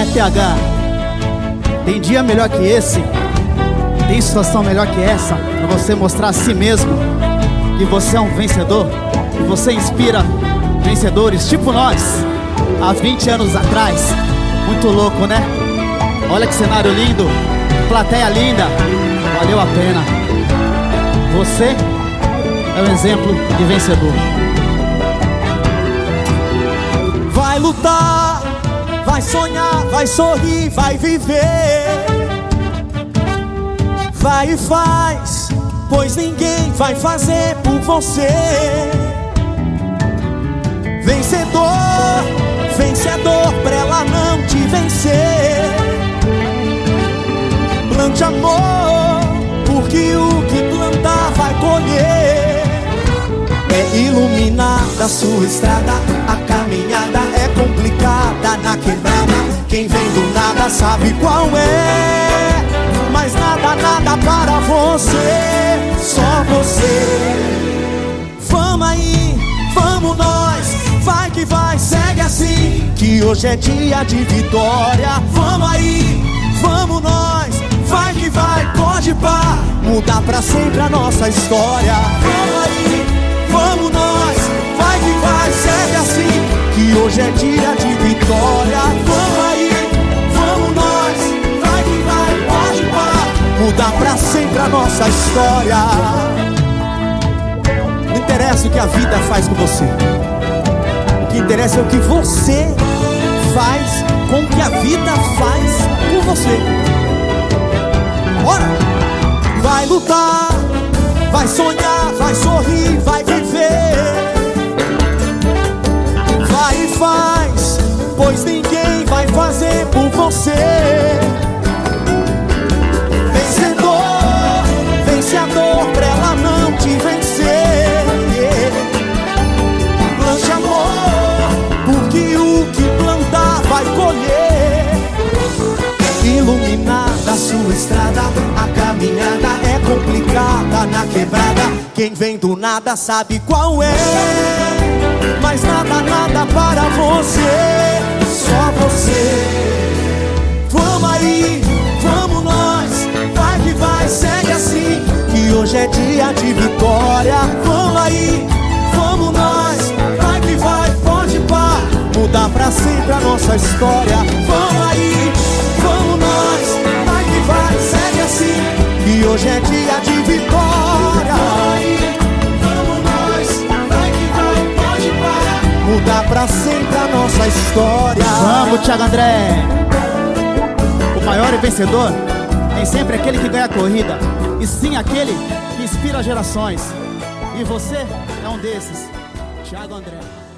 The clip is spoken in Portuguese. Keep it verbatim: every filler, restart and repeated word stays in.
P H, tem dia melhor que esse? Tem situação melhor que essa pra você mostrar a si mesmo que você é um vencedor? Que você inspira vencedores tipo nós, há vinte anos atrás. Muito louco, né? Olha que cenário lindo, plateia linda, valeu a pena. Você é um exemplo de vencedor. Vai lutar, vai sonhar, vai sorrir, vai viver. Vai e faz, pois ninguém vai fazer por você. Vencedor, vencedor, pra ela não te vencer. Plante amor, porque o que plantar vai colher. É iluminada a sua estrada, a caminhada é complicada na quebrada. Quem vem do nada sabe qual é, mas nada, nada para você, só você. Vamos aí, vamos nós, vai que vai, segue assim, que hoje é dia de vitória. Vamos aí, vamos nós, vai que vai, pode pá, mudar pra sempre a nossa história. Vamos aí, vamos nós, vai que vai, segue assim, que hoje é dia de vitória. Vamos aí, vamos nós, vai que vai, pode pá, mudar pra sempre a nossa história. Não interessa o que a vida faz com você, o que interessa é o que você faz com o que a vida faz com você. Bora! Vai lutar, vai sonhar, vai sorrir, vai viver. Vai e faz, pois ninguém vai fazer por você. Vencedor, vencedor, pra ela não te vencer. Plante amor, porque o que plantar vai colher. Iluminada a sua estrada, a caminhada é complicada na quebrada. Quem vem do nada sabe qual é, mas nada, nada para você, só você. Vamos aí, vamos nós, vai que vai, segue assim, que hoje é dia de vitória. Vamos aí, vamos nós, vai que vai, pode pá, mudar pra sempre a nossa história. Vamos aí, vamos nós, vai que vai, segue assim, que hoje é dia de vitória. Vamos aí, vamos nós, vai que vai, pode pá, mudar pra sempre a nossa história. Vamos, Thiago André! O maior e vencedor nem sempre é aquele que ganha a corrida, e sim aquele que inspira gerações. E você é um desses, Thiago André.